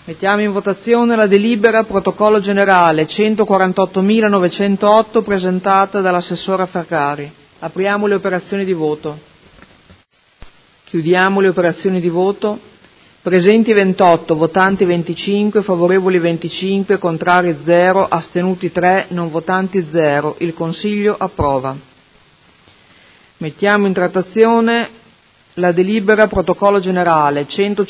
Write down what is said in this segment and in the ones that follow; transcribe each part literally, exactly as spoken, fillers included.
Mettiamo in votazione la delibera protocollo generale centoquarantottomilanovecentotto presentata dall'assessora Ferrari. Apriamo le operazioni di voto. Chiudiamo le operazioni di voto. Presenti ventotto, votanti venticinque, favorevoli venticinque, contrari zero, astenuti tre, non votanti zero. Il Consiglio approva. Mettiamo in trattazione la delibera protocollo generale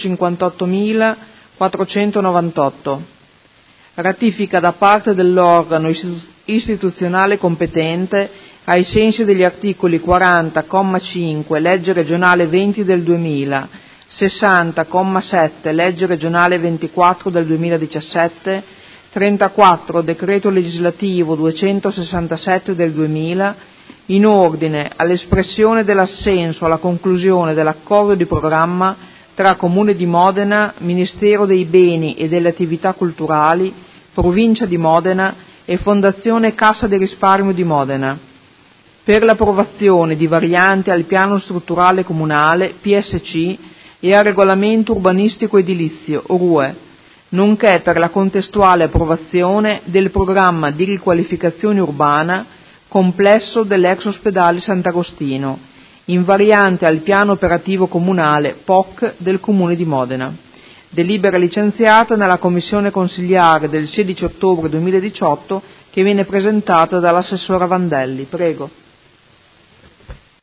centocinquantottomilaquattrocentonovantotto. Ratifica da parte dell'organo istituzionale competente ai sensi degli articoli quaranta, comma cinque, legge regionale venti del duemila, sessanta, comma sette, legge regionale ventiquattro del duemiladiciassette, trentaquattro, decreto legislativo duecentosessantasette del duemila, in ordine all'espressione dell'assenso alla conclusione dell'accordo di programma tra Comune di Modena, Ministero dei Beni e delle Attività Culturali, Provincia di Modena e Fondazione Cassa di Risparmio di Modena, per l'approvazione di varianti al piano strutturale comunale, P S C, e al regolamento urbanistico edilizio, R U E, nonché per la contestuale approvazione del programma di riqualificazione urbana complesso dell'ex ospedale Sant'Agostino, in variante al piano operativo comunale P O C del Comune di Modena. Delibera licenziata nella commissione consigliare del sedici ottobre duemiladiciotto che viene presentata dall'assessora Vandelli. Prego.